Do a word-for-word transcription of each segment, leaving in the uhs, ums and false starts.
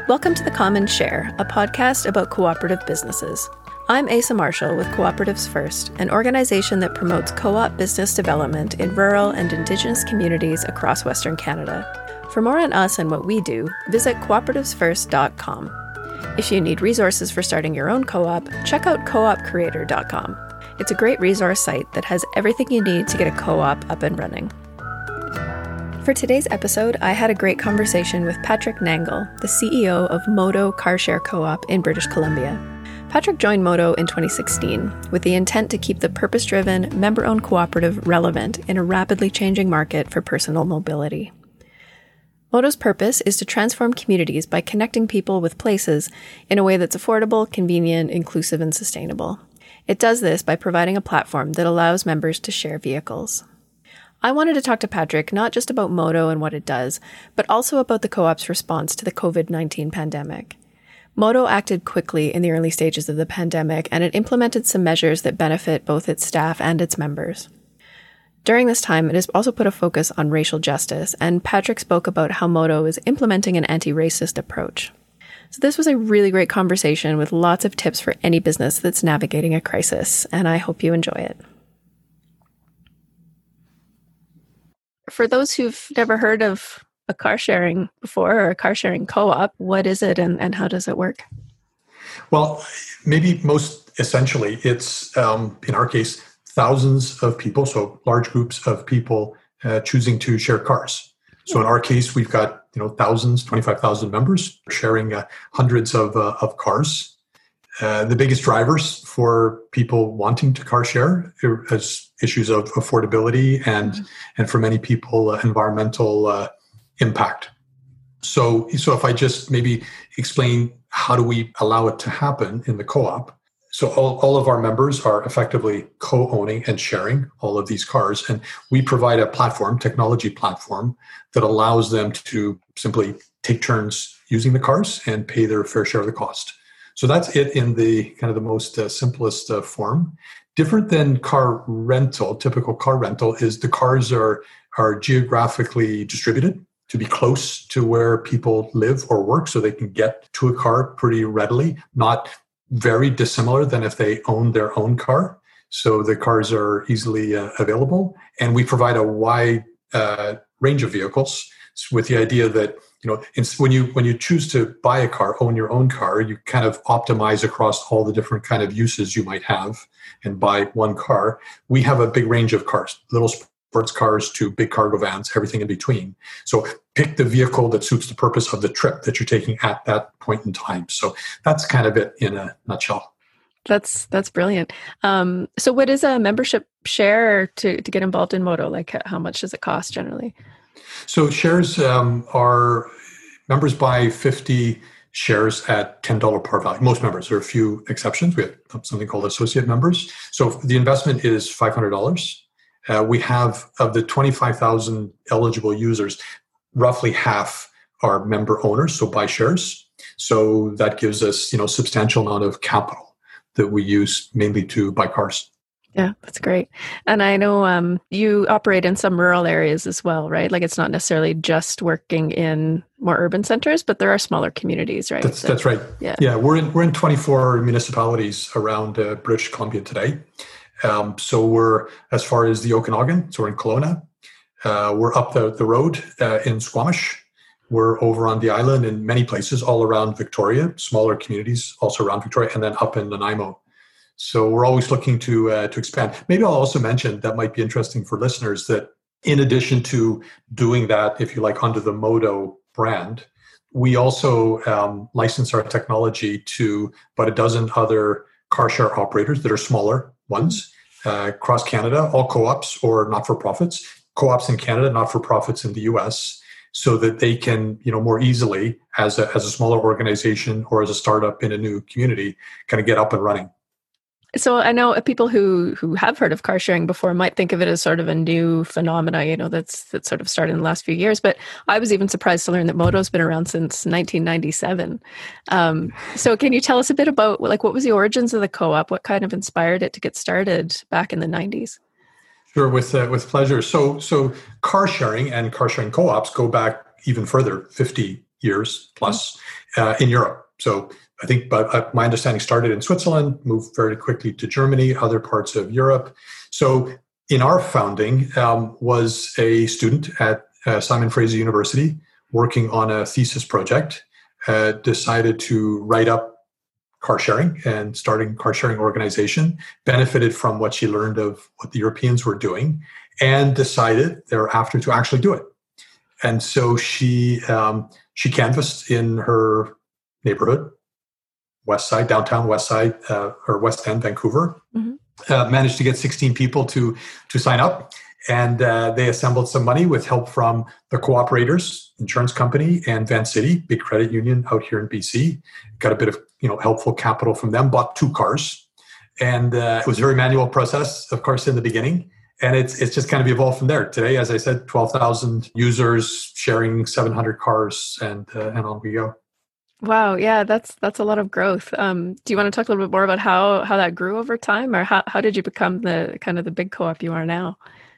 Welcome to The Common Share, a podcast about cooperative businesses. I'm Asa Marshall with Cooperatives First, an organization that promotes co-op business development in rural and Indigenous communities across Western Canada. For more on us and what we do, visit cooperatives first dot com. If you need resources for starting your own co-op, check out co op creator dot com. It's a great resource site that has everything you need to get a co-op up and running. For today's episode, I had a great conversation with Patrick Nangle, the C E O of Modo Car Share Co-op in British Columbia. Patrick joined Modo in twenty sixteen with the intent to keep the purpose-driven, member-owned cooperative relevant in a rapidly changing market for personal mobility. Modo's purpose is to transform communities by connecting people with places in a way that's affordable, convenient, inclusive, and sustainable. It does this by providing a platform that allows members to share vehicles. I wanted to talk to Patrick not just about Modo and what it does, but also about the co-op's response to the covid nineteen pandemic. Modo acted quickly in the early stages of the pandemic, and it implemented some measures that benefit both its staff and its members. During this time, it has also put a focus on racial justice, and Patrick spoke about how Modo is implementing an anti-racist approach. So this was a really great conversation with lots of tips for any business that's navigating a crisis, and I hope you enjoy it. For those who've never heard of a car sharing before or a car sharing co-op, what is it and, and how does it work? Well, maybe most essentially, it's, um, in our case, thousands of people, so large groups of people uh, choosing to share cars. So in our case, we've got you know thousands, twenty-five thousand members sharing uh, hundreds of, uh, of cars. Uh, the biggest drivers for people wanting to car share is issues of affordability and, mm-hmm. and for many people, uh, environmental uh, impact. So, so if I just maybe explain how do we allow it to happen in the co-op. So all, all of our members are effectively co-owning and sharing all of these cars. And we provide a platform, technology platform, that allows them to simply take turns using the cars and pay their fair share of the cost. So that's it in the kind of the most uh, simplest uh, form. Different than car rental, typical car rental is the cars are, are geographically distributed to be close to where people live or work so they can get to a car pretty readily, not very dissimilar than if they own their own car. So the cars are easily uh, available. And we provide a wide uh, range of vehicles with the idea that You know, when you when you choose to buy a car, own your own car, you kind of optimize across all the different kind of uses you might have and buy one car. We have a big range of cars, little sports cars to big cargo vans, everything in between. So pick the vehicle that suits the purpose of the trip that you're taking at that point in time. So that's kind of it in a nutshell. That's that's brilliant. Um, so what is a membership share to, to get involved in Modo? Like how much does it cost generally? So shares um, are, members buy fifty shares at ten dollars par value. Most members, there are a few exceptions. We have something called associate members. So the investment is five hundred dollars. Uh, we have, of the twenty-five thousand eligible users, roughly half are member owners, so buy shares. So that gives us, you know, substantial amount of capital that we use mainly to buy cars. Yeah, that's great. And I know um, you operate in some rural areas as well, right? Like it's not necessarily just working in more urban centers, but there are smaller communities, right? That's, so, that's right. Yeah, yeah. We're in we're in twenty-four municipalities around uh, British Columbia today. Um, so we're as far as the Okanagan. So we're in Kelowna. Uh, we're up the the road uh, in Squamish. We're over on the island in many places all around Victoria. Smaller communities also around Victoria, and then up in Nanaimo. So we're always looking to uh, to expand. Maybe I'll also mention, that might be interesting for listeners, that in addition to doing that, if you like, under the Modo brand, we also um, license our technology to about a dozen other car share operators that are smaller ones uh, across Canada, all co-ops or not-for-profits, co-ops in Canada, not-for-profits in the U S, so that they can, you know, more easily, as a, as a smaller organization or as a startup in a new community, kind of get up and running. So I know people who who have heard of car sharing before might think of it as sort of a new phenomena, you know, that's that's sort of started in the last few years. But I was even surprised to learn that Modo's been around since nineteen ninety-seven. Um, so can you tell us a bit about, like, what was the origins of the co-op? What kind of inspired it to get started back in the nineties? Sure, with uh, with pleasure. So so car sharing and car sharing co-ops go back even further, fifty years plus uh, in Europe. So I think, but uh, my understanding started in Switzerland, moved very quickly to Germany, other parts of Europe. So in our founding, um, was a student at uh, Simon Fraser University working on a thesis project, uh, decided to write up car sharing and starting car sharing organization, benefited from what she learned of what the Europeans were doing, and decided thereafter to actually do it. And so she um, she canvassed in her neighborhood, West Side, downtown West Side, uh, or West End, Vancouver. Mm-hmm. Uh, managed to get sixteen people to to sign up, and uh, they assembled some money with help from the Cooperators Insurance Company and Vancity, big credit union out here in B C. Got a bit of you know helpful capital from them. Bought two cars, and uh, it was a very manual process, of course, in the beginning. And it's it's just kind of evolved from there. Today, as I said, twelve thousand users sharing seven hundred cars, and uh, and on we go. Wow, yeah, that's that's a lot of growth. Um, do you want to talk a little bit more about how how that grew over time, or how how did you become the kind of the big co-op you are now?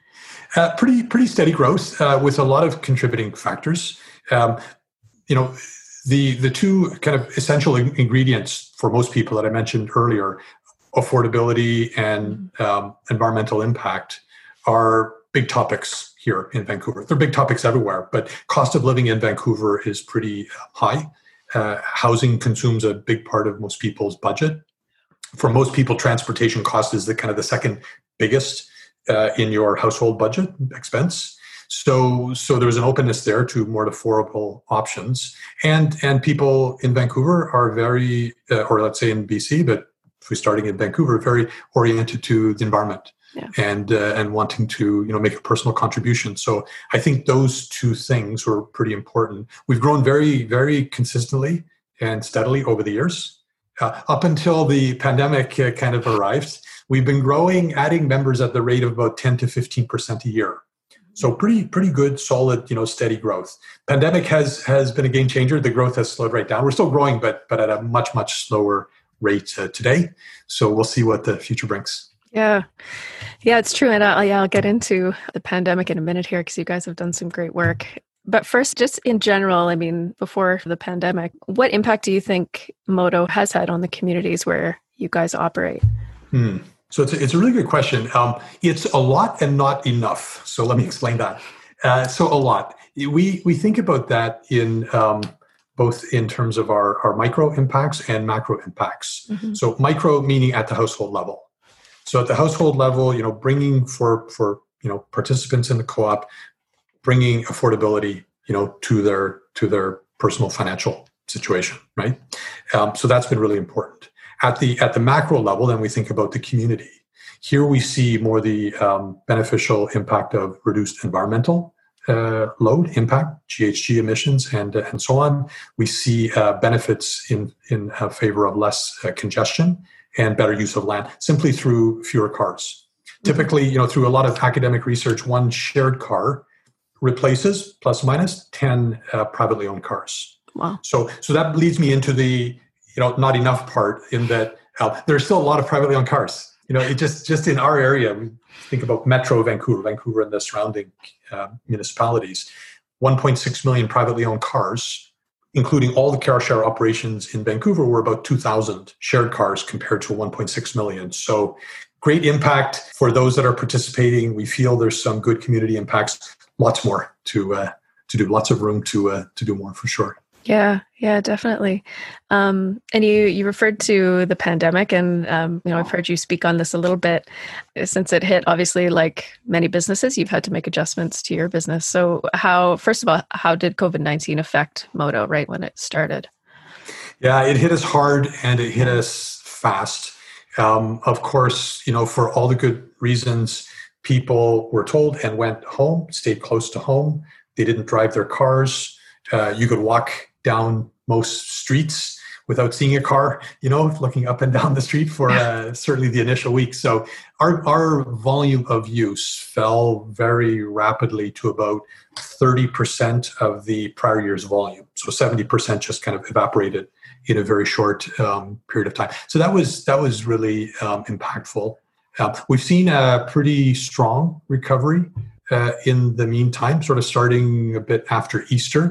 Uh, pretty pretty steady growth uh, with a lot of contributing factors. Um, you know, the the two kind of essential in- ingredients for most people that I mentioned earlier, affordability and um, environmental impact, are big topics here in Vancouver. They're big topics everywhere, but cost of living in Vancouver is pretty high. Uh, housing consumes a big part of most people's budget. For most people, transportation cost is the kind of the second biggest uh, in your household budget expense. So, so there's an openness there to more affordable options, and and people in Vancouver are very, uh, or let's say in B C, but if we're starting in Vancouver, very oriented to the environment. Yeah. And uh, and wanting to you know make a personal contribution. So I think those two things were pretty important. We've grown very very consistently and steadily over the years. Uh, up until the pandemic uh, kind of arrived, we've been growing, adding members at the rate of about ten to fifteen percent a year. So pretty pretty good, solid, you know, steady growth. Pandemic has has been a game changer. The growth has slowed right down. We're still growing, but but at a much much slower rate uh, today. So we'll see what the future brings. Yeah. Yeah, it's true. And I'll, yeah, I'll get into the pandemic in a minute here because you guys have done some great work. But first, just in general, I mean, before the pandemic, what impact do you think Modo has had on the communities where you guys operate? Hmm. So it's a, it's a really good question. Um, it's a lot and not enough. So let me explain that. Uh, so a lot. We we think about that in um, both in terms of our, our micro impacts and macro impacts. Mm-hmm. So micro meaning at the household level. So at the household level, you know, bringing for, for, you know, participants in the co-op, bringing affordability, you know, to their, to their personal financial situation, right? Um, so that's been really important. At the, at the macro level, then we think about the community. Here we see more the um, beneficial impact of reduced environmental uh, load, impact, G H G emissions, and, uh, and so on. We see uh, benefits in, in uh, favor of less uh, congestion and better use of land, simply through fewer cars. Mm-hmm. Typically, you know, through a lot of academic research, one shared car replaces, plus or minus, ten uh, privately owned cars. Wow. So, so that leads me into the, you know, not enough part in that uh, there's still a lot of privately owned cars. You know, it just, just in our area, we think about Metro Vancouver, Vancouver and the surrounding uh, municipalities, one point six million privately owned cars, including all the car share operations in Vancouver, were about two thousand shared cars compared to one point six million. So great impact for those that are participating. We feel there's some good community impacts, lots more to uh, to do, lots of room to uh, to do more for sure. Yeah, yeah, definitely. Um, and you you referred to the pandemic, and um, you know I've heard you speak on this a little bit. Since it hit, obviously, like many businesses, you've had to make adjustments to your business. So, how first of all, how did COVID nineteen affect Modo right when it started? Yeah, it hit us hard and it hit us fast. Um, of course, you know, for all the good reasons, people were told and went home, stayed close to home. They didn't drive their cars. Uh, you could walk down most streets without seeing a car, you know, looking up and down the street for uh, certainly the initial week. So our, our volume of use fell very rapidly to about thirty percent of the prior year's volume. So seventy percent just kind of evaporated in a very short um, period of time. So that was that was really um, impactful. Uh, we've seen a pretty strong recovery uh, in the meantime, sort of starting a bit after Easter.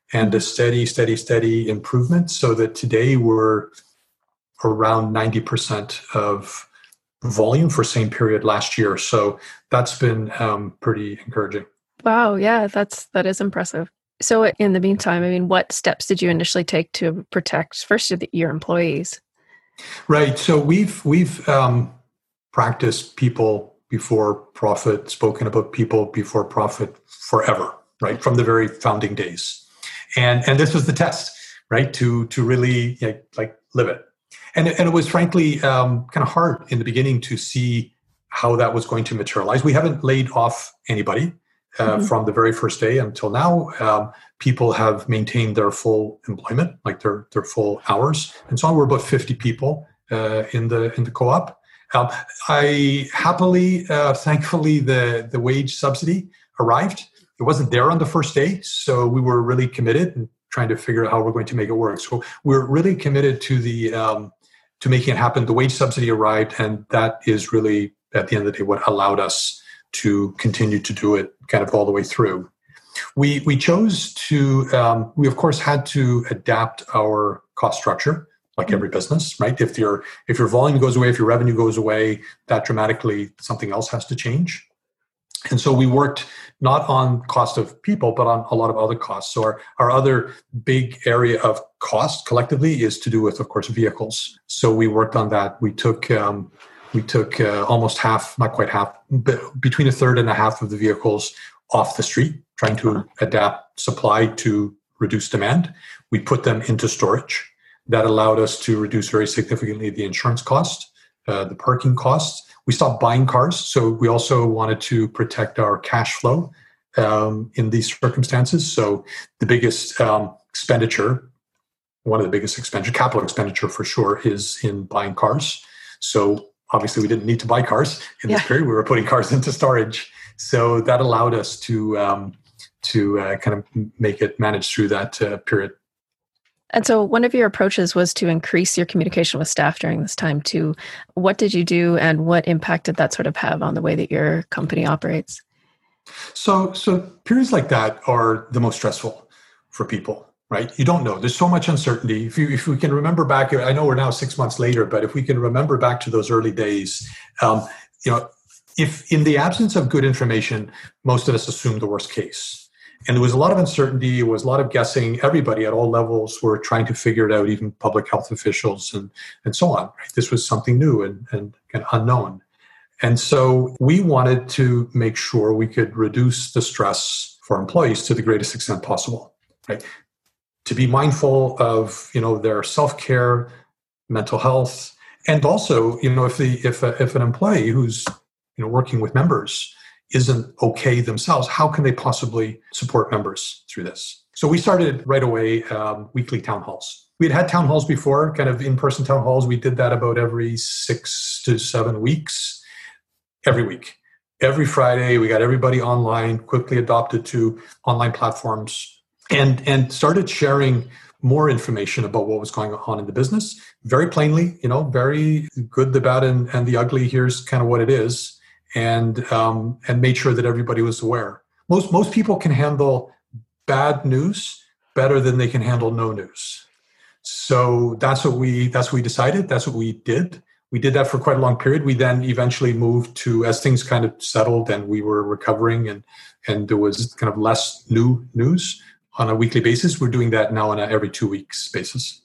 and a steady, steady, steady improvement, so that today we're around ninety percent of volume for same period last year. So that's been um, pretty encouraging. Wow. Yeah, that's, that is impressive. So in the meantime, I mean, what steps did you initially take to protect first your employees? Right. So we've, we've um, practiced people before profit, spoken about people before profit forever, right? From the very founding days. And, and this was the test, right? To, to really like, like live it. And, and it was frankly um, kind of hard in the beginning to see how that was going to materialize. We haven't laid off anybody uh, mm-hmm. from the very first day until now. Um, people have maintained their full employment, like their, their full hours. And so on. We're about fifty people uh, in the in the co-op. Um, I happily, uh, thankfully, the, the wage subsidy arrived. It wasn't there on the first day, so we were really committed and trying to figure out how we're going to make it work. So we're really committed to the um, to making it happen. The wage subsidy arrived, and that is really, at the end of the day, what allowed us to continue to do it kind of all the way through. We we chose to, um, we of course had to adapt our cost structure, like every business, right? If your if your volume goes away, if your revenue goes away, that dramatically, something else has to change. And so we worked not on cost of people, but on a lot of other costs. So our, our other big area of cost collectively is to do with, of course, vehicles. So we worked on that. We took um, we took uh, almost half, not quite half, but between a third and a half of the vehicles off the street, trying to adapt supply to reduce demand. We put them into storage. That allowed us to reduce very significantly the insurance cost, uh, the parking costs. We stopped buying cars, so we also wanted to protect our cash flow um, in these circumstances. So the biggest um, expenditure, one of the biggest expenditure, capital expenditure for sure, is in buying cars. So obviously we didn't need to buy cars in this yeah. period. We were putting cars into storage. So that allowed us to um, to uh, kind of make it manage through that uh, period. And so one of your approaches was to increase your communication with staff during this time too. What did you do, and what impact did that sort of have on the way that your company operates? So, so periods like that are the most stressful for people, right? You don't know. There's so much uncertainty. If you, if we can remember back, I know we're now six months later, but if we can remember back to those early days, um, you know, if in the absence of good information, most of us assumed the worst case. And there was a lot of uncertainty. There was a lot of guessing. Everybody at all levels were trying to figure it out, even public health officials and, and so on. Right? This was something new and, and, and unknown. And so we wanted to make sure we could reduce the stress for employees to the greatest extent possible, right? To be mindful of, you know, their self-care, mental health, and also, you know, if the if a, if an employee who's, you know, working with members isn't okay themselves, how can they possibly support members through this? So we started right away um, weekly town halls. We had had town halls before, kind of in-person town halls. We did that about every six to seven weeks, every week. Every Friday, we got everybody online, quickly adopted to online platforms, and, and started sharing more information about what was going on in the business. Very plainly, you know, very good, the bad, and, and the ugly. Here's kind of what it is. And um, and made sure that everybody was aware. Most most people can handle bad news better than they can handle no news. So that's what we that's what we decided. That's what we did. We did that for quite a long period. We then eventually moved to, as things kind of settled and we were recovering and and there was kind of less new news on a weekly basis. We're doing that now on a every two weeks basis.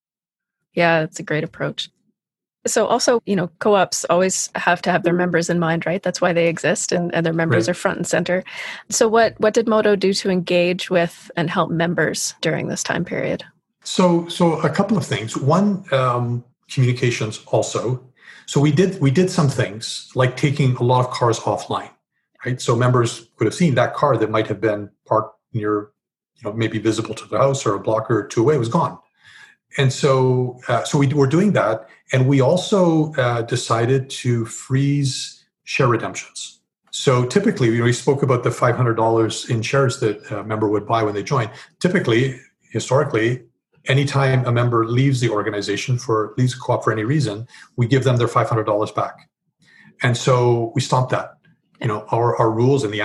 Yeah, that's a great approach. So also, you know, co-ops always have to have their members in mind, right? That's why they exist, and, and their members right. are front and center. So what, what did Modo do to engage with and help members during this time period? So so a couple of things. One, um, communications also. So we did we did some things like taking a lot of cars offline, right? So members could have seen that car that might have been parked near, you know, maybe visible to the house or a block or two away was gone. And so, uh, so we were doing that, and we also uh, decided to freeze share redemptions. So typically, we spoke about the five hundred dollars in shares that a member would buy when they join. Typically, historically, anytime a member leaves the organization for leaves a co-op for any reason, we give them their five hundred dollars back. And so we stopped that. You know, our, our rules and the act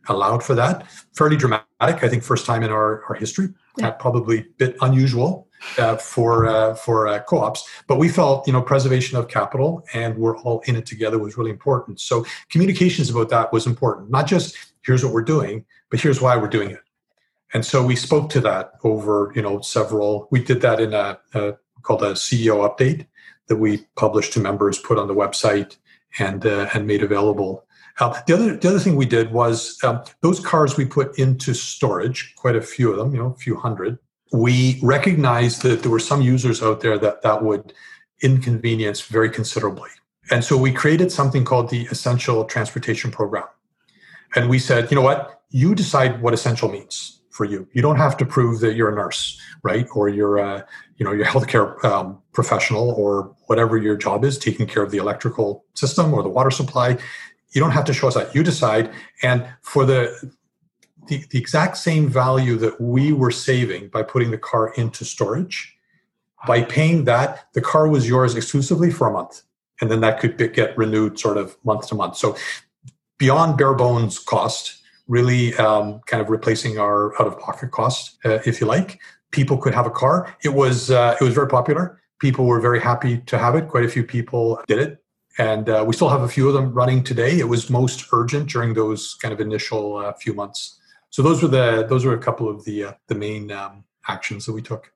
allowed for that. Fairly dramatic, I think, first time in our, our history. Yeah. Uh, probably a bit unusual uh, for uh, for uh, co-ops. But we felt, you know, preservation of capital and we're all in it together was really important. So communications about that was important. Not just here's what we're doing, but here's why we're doing it. And so we spoke to that over, you know, several, we did that in a, a called a C E O update that we published to members, put on the website and uh, and made available. Uh, the other the other thing we did was um, those cars we put into storage, quite a few of them, you know, a few hundred. We recognized that there were some users out there that that would inconvenience very considerably. And so we created something called the Essential Transportation Program. And we said, you know what, you decide what essential means for you. You don't have to prove that you're a nurse, right? Or you're a, you know, you're a healthcare um, professional or whatever your job is, taking care of the electrical system or the water supply. You don't have to show us that. You decide. And for the, the, the exact same value that we were saving by putting the car into storage, by paying that, the car was yours exclusively for a month. And then that could get renewed sort of month to month. So beyond bare bones cost, really um, kind of replacing our out-of-pocket cost, uh, if you like. People could have a car. It was uh, it was very popular. People were very happy to have it. Quite a few people did it. And uh, we still have a few of them running today. It was most urgent during those kind of initial uh, few months. So those were the those were a couple of the uh, the main um, actions that we took.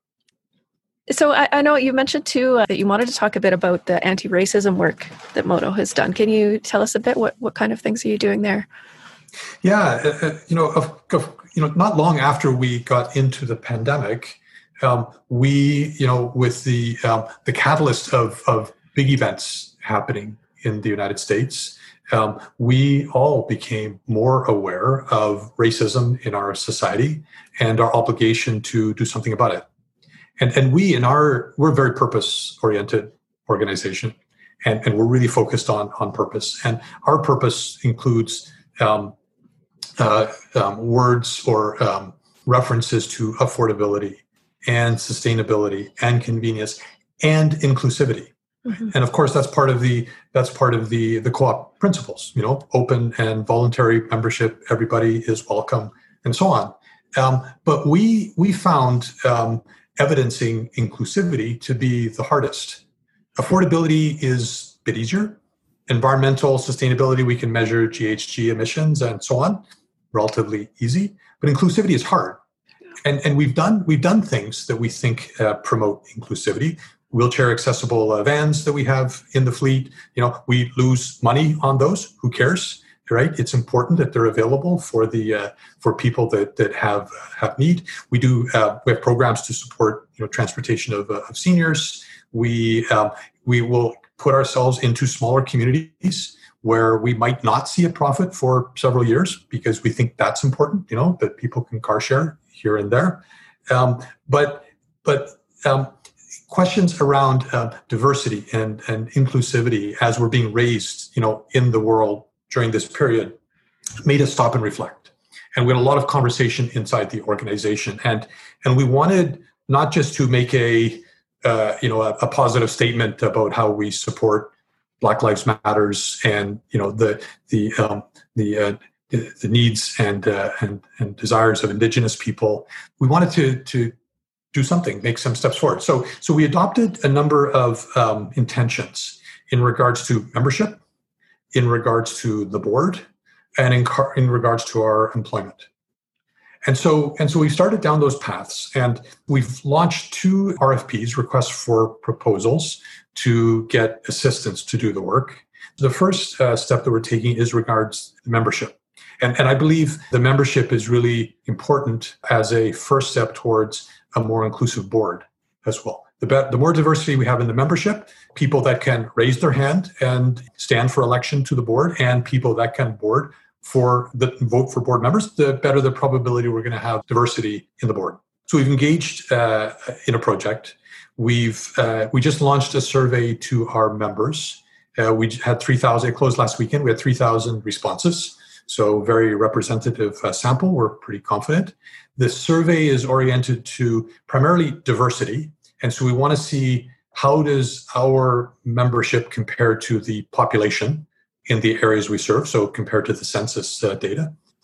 So I, I know you mentioned too uh, that you wanted to talk a bit about the anti-racism work that Modo has done. Can you tell us a bit what, what kind of things are you doing there? Yeah, uh, you know, of, of, you know, not long after we got into the pandemic, um, we, you know, with the um, the catalyst of of big events happening in the United States, um, we all became more aware of racism in our society and our obligation to do something about it. And and we in our we're a very purpose oriented organization, and, and we're really focused on on purpose. And our purpose includes um, uh, um, words or um, references to affordability and sustainability and convenience and inclusivity. Mm-hmm. And of course, that's part of the that's part of the the co-op principles. You know, open and voluntary membership. Everybody is welcome, and so on. Um, but we we found um, evidencing inclusivity to be the hardest. Affordability is a bit easier. Environmental sustainability, we can measure G H G emissions and so on, relatively easy. But inclusivity is hard. And, and we've done we've done things that we think uh, promote inclusivity. Wheelchair accessible uh, vans that we have in the fleet, you know, we lose money on those. Who cares, right? It's important that they're available for the uh, for people that that have have need. We do uh, we have programs to support, you know, transportation of, uh, of seniors. We um, we will put ourselves into smaller communities where we might not see a profit for several years because we think that's important, you know, that people can car share here and there. Um, but but um, questions around uh, diversity and, and inclusivity as we're being raised, you know, in the world during this period made us stop and reflect. And we had a lot of conversation inside the organization. And and we wanted not just to make a Uh, you know, a, a positive statement about how we support Black Lives Matters and, you know, the the um, the, uh, the the needs and uh, and and desires of Indigenous people. We wanted to to do something, make some steps forward. So so we adopted a number of um, intentions in regards to membership, in regards to the board, and in car- in regards to our employment. And so, and so we started down those paths, and we've launched two R F Ps, requests for proposals, to get assistance to do the work. The first uh, step that we're taking is regards membership. And, and I believe the membership is really important as a first step towards a more inclusive board as well. The, be- the more diversity we have in the membership, people that can raise their hand and stand for election to the board, and people that can board for the vote for board members, the better the probability we're going to have diversity in the board. So we've engaged uh, in a project. We've uh, we just launched a survey to our members. Uh, we had three thousand. It closed last weekend. We had three thousand responses. So very representative uh, sample. We're pretty confident. The survey is oriented to primarily diversity, and so we want to see how does our membership compare to the population in the areas we serve, so compared to the census uh, data.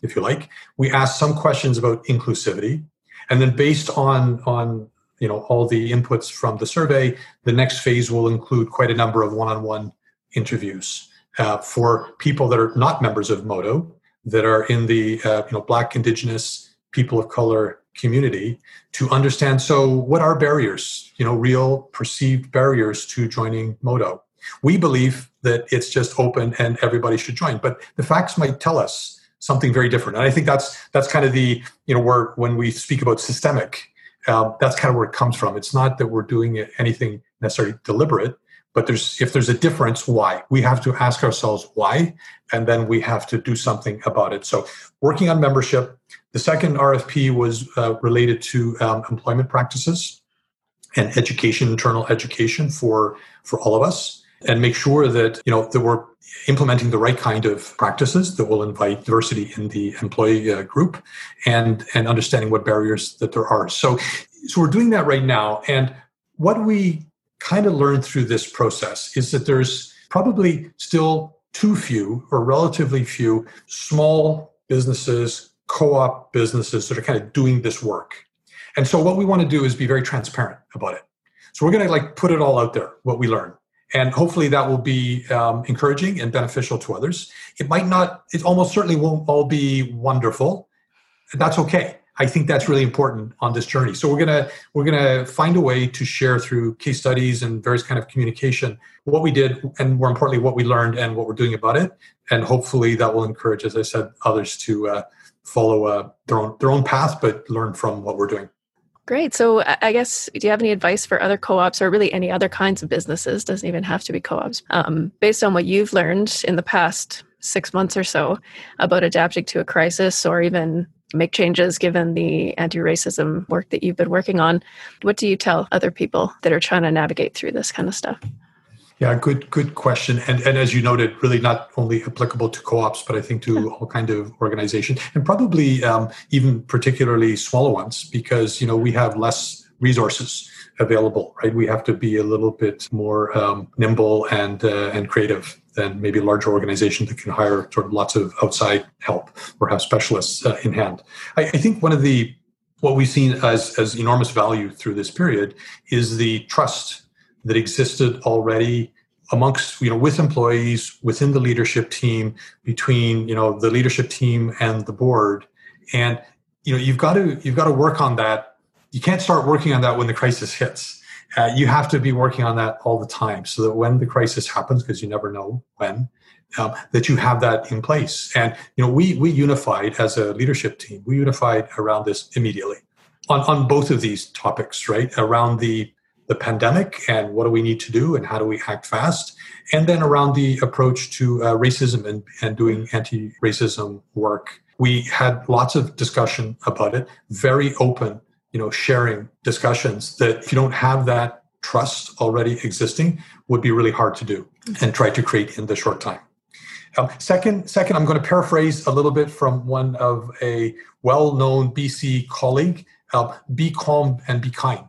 if you like. We ask some questions about inclusivity. And then based on, on you know, all the inputs from the survey, the next phase will include quite a number of one-on-one interviews uh, for people that are not members of Modo, that are in the uh, you know Black, Indigenous, people of color community, to understand, so what are barriers, you know, real perceived barriers to joining Modo? We believe that it's just open and everybody should join, but the facts might tell us something very different. And I think that's that's kind of the, you know, where when we speak about systemic, uh, that's kind of where it comes from. It's not that we're doing anything necessarily deliberate, but there's if there's a difference, why? We have to ask ourselves why, and then we have to do something about it. So working on membership. The second R F P was uh, related to um, employment practices and education, internal education for, for all of us, and make sure that, you know, that we're implementing the right kind of practices that will invite diversity in the employee uh, group, and, and understanding what barriers that there are. So, so we're doing that right now. And what we kind of learned through this process is that there's probably still too few, or relatively few, small businesses, co-op businesses that are kind of doing this work. And so what we want to do is be very transparent about it. So we're going to like put it all out there, what we learn. And hopefully that will be um, encouraging and beneficial to others. It might not, it almost certainly won't all be wonderful. That's okay. I think that's really important on this journey. So we're gonna we're gonna find a way to share through case studies and various kind of communication what we did, and more importantly, what we learned and what we're doing about it. And hopefully that will encourage, as I said, others to uh, follow uh, their own their own path, but learn from what we're doing. Great. So I guess, do you have any advice for other co-ops, or really any other kinds of businesses? Doesn't even have to be co-ops. Um, based on what you've learned in the past six months or so about adapting to a crisis, or even make changes given the anti-racism work that you've been working on, what do you tell other people that are trying to navigate through this kind of stuff? Yeah, good good question. And and as you noted, really not only applicable to co-ops, but I think to yeah. all kind of organizations, and probably um, even particularly smaller ones, because, you know, we have less resources available, right? We have to be a little bit more um, nimble and uh, and creative than maybe a larger organization that can hire sort of lots of outside help or have specialists uh, in hand. I, I think one of the, what we've seen as, as enormous value through this period is the trust that existed already amongst, you know, with employees, within the leadership team, between, you know, the leadership team and the board. And, you know, you've got to, you've got to work on that. You can't start working on that when the crisis hits. Uh, you have to be working on that all the time, so that when the crisis happens, because you never know when, um, that you have that in place. And, you know, we we unified as a leadership team. We unified around this immediately on, on both of these topics, right? Around the the pandemic and what do we need to do and how do we act fast, and then around the approach to uh, racism and, and doing anti-racism work. We had lots of discussion about it, very open, you know, sharing discussions that, if you don't have that trust already existing, would be really hard to do and try to create in the short time. Um, second, second, I'm going to paraphrase a little bit from one of a well-known B C colleague, uh, be calm and be kind.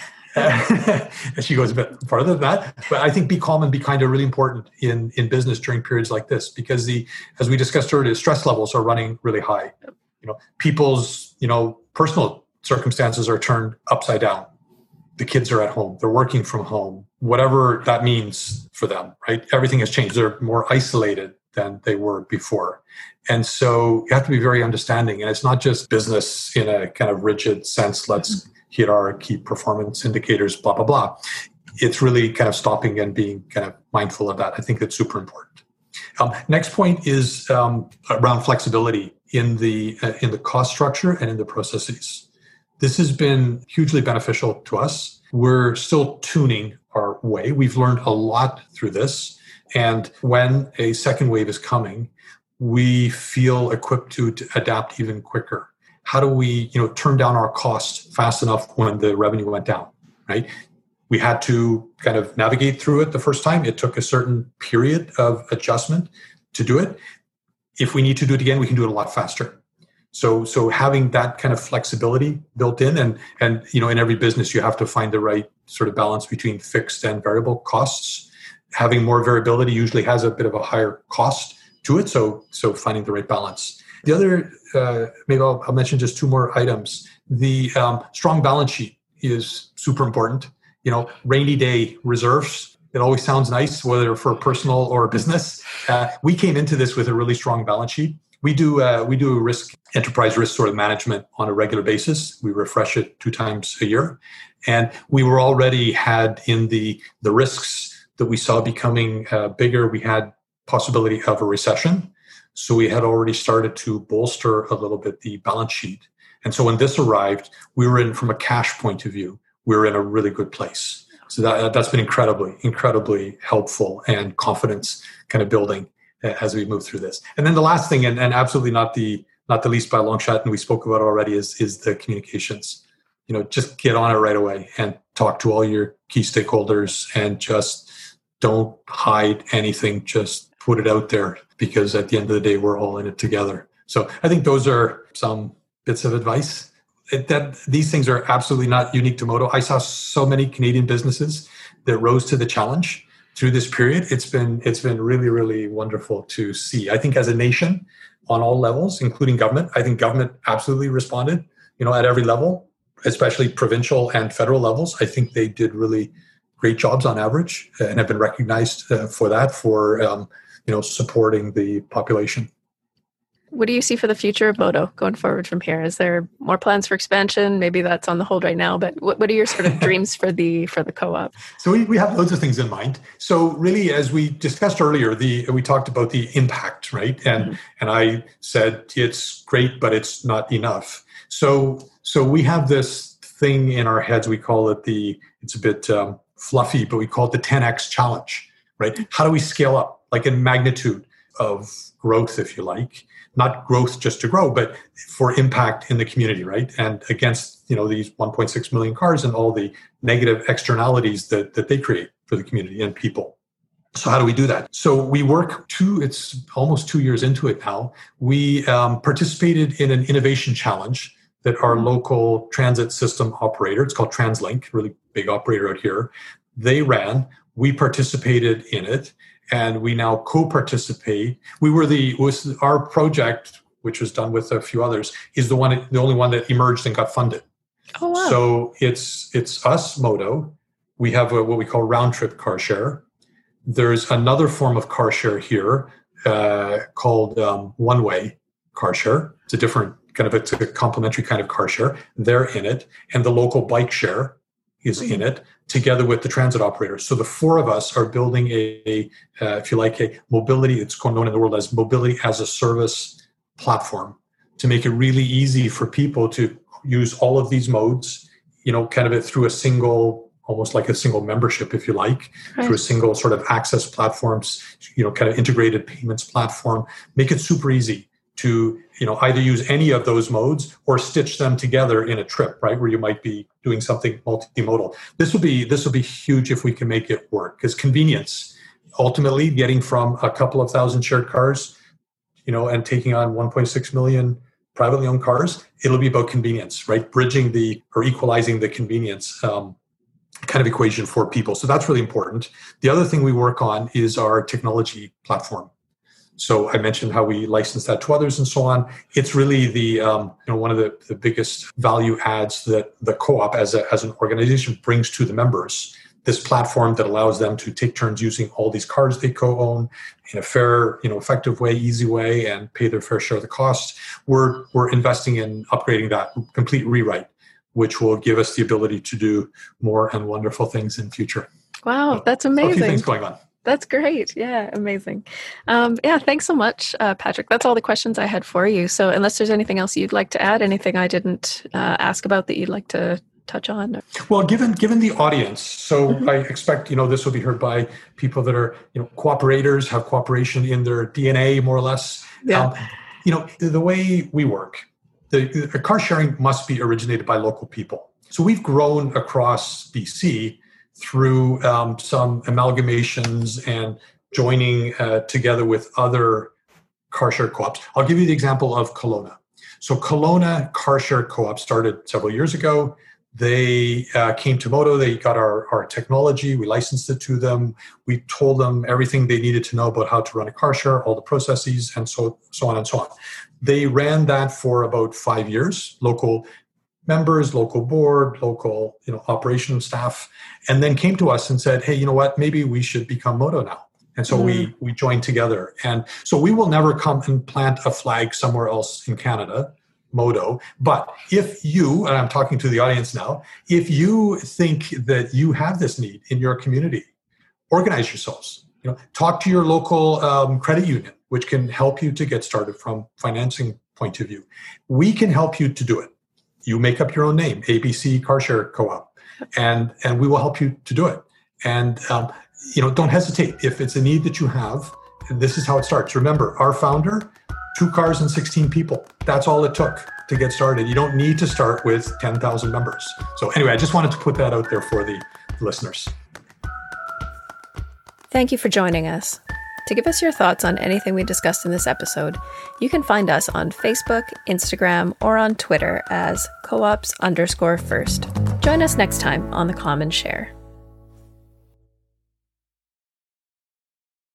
Uh, she goes a bit farther than that, but I think be calm and be kind are really important in, in business during periods like this, because the, as we discussed earlier, stress levels are running really high. You know, people's, you know, personal circumstances are turned upside down. The kids are at home. They're working from home, whatever that means for them, right? Everything has changed. They're more isolated than they were before. And so you have to be very understanding. And it's not just business in a kind of rigid sense. Let's hit our key performance indicators, blah, blah, blah. It's really kind of stopping and being kind of mindful of that. I think that's super important. Um, next point is um, around flexibility in the uh, in the cost structure and in the processes. This has been hugely beneficial to us. We're still tuning our way. We've learned a lot through this. And when a second wave is coming, we feel equipped to, to adapt even quicker. How do we, you know, turn down our costs fast enough when the revenue went down, right? We had to kind of navigate through it the first time. It took a certain period of adjustment to do it. If we need to do it again, we can do it a lot faster. So, so having that kind of flexibility built in, and, and, you know, in every business, you have to find the right sort of balance between fixed and variable costs. Having more variability usually has a bit of a higher cost to it. So, so finding the right balance. The other, uh, maybe I'll, I'll mention just two more items. The um, strong balance sheet is super important. You know, rainy day reserves. It always sounds nice, whether for personal or business. Uh, we came into this with a really strong balance sheet. We do uh, we do risk enterprise risk sort of management on a regular basis. We refresh it two times a year, and we were already had in the the risks that we saw becoming uh, bigger. We had possibility of a recession, so we had already started to bolster a little bit the balance sheet. And so when this arrived, we were in from a cash point of view, we were in a really good place. So that that's been incredibly incredibly helpful and confidence kind of building as we move through this. And then the last thing, and, and absolutely not the not the least by a long shot, and we spoke about it already, is is the communications. You know, just get on it right away and talk to all your key stakeholders and just don't hide anything. Just put it out there, because at the end of the day, we're all in it together. So I think those are some bits of advice. It, that these things are absolutely not unique to Modo. I saw so many Canadian businesses that rose to the challenge through this period. It's been it's been really, really wonderful to see. I think as a nation, on all levels, including government, I think government absolutely responded, you know, at every level, especially provincial and federal levels. I think they did really great jobs on average and have been recognized uh, for that, for, um, you know, supporting the population. What do you see for the future of Modo going forward from here? Is there more plans for expansion? Maybe that's on the hold right now, but what, what are your sort of dreams for the for the co-op? So we, we have loads of things in mind. So really, as we discussed earlier, the we talked about the impact, right? And mm-hmm. and I said it's great, but it's not enough. So so we have this thing in our heads. We call it the, it's a bit um, fluffy, but we call it the ten X challenge, right? How do we scale up, like in magnitude of growth, if you like? Not growth just to grow, but for impact in the community, right? And against, you know, these one point six million cars and all the negative externalities that, that they create for the community and people. So how do we do that? So we work two, it's almost two years into it now. We um, participated in an innovation challenge that our local transit system operator, it's called TransLink, really big operator out here, they ran. We participated in it. And we now co-participate. We were the was our project, which was done with a few others, is the one, the only one that emerged and got funded. Oh wow! So it's it's us, Modo. We have a, what we call round trip car share. There's another form of car share here uh, called um, one way car share. It's a different kind of it's a complementary kind of car share. They're in it, and the local bike share is mm-hmm. in it, together with the transit operator. So the four of us are building a, a uh, if you like, a mobility, it's known in the world as mobility as a service platform, to make it really easy for people to use all of these modes, you know, kind of it through a single, almost like a single membership, if you like, right. through a single sort of access platforms, you know, kind of integrated payments platform, make it super easy to, you know, either use any of those modes or stitch them together in a trip, right? Where you might be doing something multimodal. This will be, this will be huge if we can make it work, because convenience, ultimately getting from a couple of thousand shared cars, you know, and taking on one point six million privately owned cars, it'll be about convenience, right? Bridging the, or equalizing the convenience um, kind of equation for people. So that's really important. The other thing we work on is our technology platform. So I mentioned how we license that to others and so on. It's really the um, you know one of the, the biggest value adds that the co-op as a, as an organization brings to the members. This platform that allows them to take turns using all these cars they co-own in a fair, you know, effective way, easy way, and pay their fair share of the cost. We're we're investing in upgrading that, complete rewrite, which will give us the ability to do more and wonderful things in future. Wow, so, that's amazing. A few things going on. That's great. Yeah, amazing. Um, yeah, thanks so much, uh, Patrick. That's all the questions I had for you. So unless there's anything else you'd like to add, anything I didn't uh, ask about that you'd like to touch on? Or? Well, given given the audience, so mm-hmm. I expect, you know, this will be heard by people that are, you know, cooperators, have cooperation in their D N A, more or less. Yeah. Um, you know, the, the way we work, the, the car sharing must be originated by local people. So we've grown across B C through um, some amalgamations and joining uh, together with other car share co-ops. I'll give you the example of Kelowna. So Kelowna Car Share Co-op started several years ago. They uh, came to Modo. They got our, our technology. We licensed it to them. We told them everything they needed to know about how to run a car share, all the processes, and so, so on and so on. They ran that for about five years, local members, local board, local you know, operation staff, and then came to us and said, hey, you know what, maybe we should become Modo now. And so mm. we we joined together. And so we will never come and plant a flag somewhere else in Canada, Modo. But if you, and I'm talking to the audience now, if you think that you have this need in your community, organize yourselves. You know, talk to your local um, credit union, which can help you to get started from financing point of view. We can help you to do it. You make up your own name, A B C Car Share Co-op, and and we will help you to do it. And um, you know, don't hesitate. If it's a need that you have, this is how it starts. Remember, our founder, two cars and sixteen people. That's all it took to get started. You don't need to start with ten thousand members. So anyway, I just wanted to put that out there for the listeners. Thank you for joining us. To give us your thoughts on anything we discussed in this episode, you can find us on Facebook, Instagram, or on Twitter as co-ops underscore first. Join us next time on The Common Share.